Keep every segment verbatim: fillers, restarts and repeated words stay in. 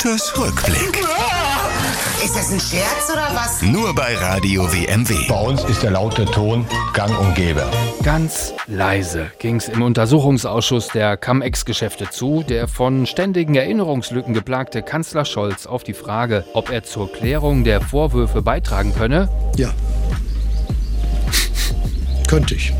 Rüthers Rückblick. Ist das ein Scherz oder was? Nur bei Radio W M W. Bei uns ist der laute Ton gang und gäbe. Ganz leise ging es im Untersuchungsausschuss der Cum-Ex-Geschäfte zu. Der von ständigen Erinnerungslücken geplagte Kanzler Scholz auf die Frage, ob er zur Klärung der Vorwürfe beitragen könne. Ja. Könnte ich.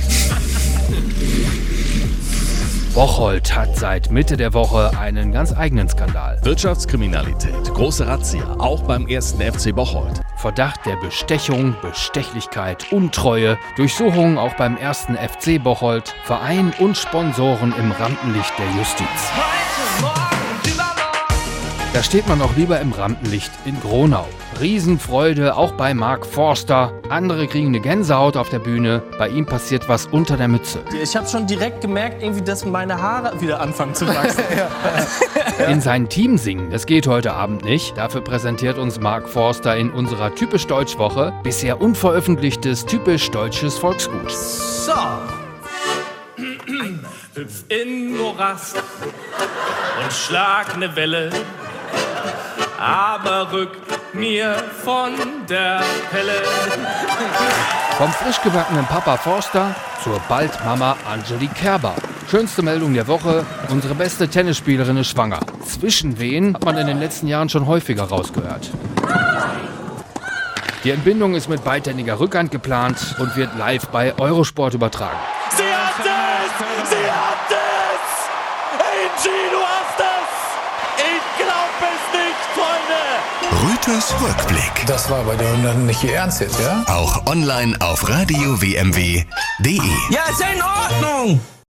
Bocholt hat seit Mitte der Woche einen ganz eigenen Skandal. Wirtschaftskriminalität, große Razzia, auch beim ersten F C Bocholt. Verdacht der Bestechung, Bestechlichkeit, Untreue, Durchsuchungen auch beim ersten F C Bocholt, Verein und Sponsoren im Rampenlicht der Justiz. Da steht man auch lieber im Rampenlicht in Gronau. Riesenfreude auch bei Mark Forster. Andere kriegen eine Gänsehaut auf der Bühne. Bei ihm passiert was unter der Mütze. Ich habe schon direkt gemerkt, irgendwie, dass meine Haare wieder anfangen zu wachsen. In sein Team singen, das geht heute Abend nicht. Dafür präsentiert uns Mark Forster in unserer Typisch Deutsch Woche bisher unveröffentlichtes typisch deutsches Volksgut. So. Hüpf in Morast und schlag ne Welle, aber rück mir von der Pelle. Vom frisch gebackenen Papa Forster zur bald Mama Angelique Kerber. Schönste Meldung der Woche, unsere beste Tennisspielerin ist schwanger. Zwischenwehen hat man in den letzten Jahren schon häufiger rausgehört. Die Entbindung ist mit beidhändiger Rückhand geplant und wird live bei Eurosport übertragen. Sie hat es! Sie hat es! Angie, du hast es! Ich glaub es nicht, Freunde! Rüthers Rückblick. Das war bei dir nicht Ihr Ernst jetzt, ja? Auch online auf radio w m w punkt d e. Ja, ist ja in Ordnung!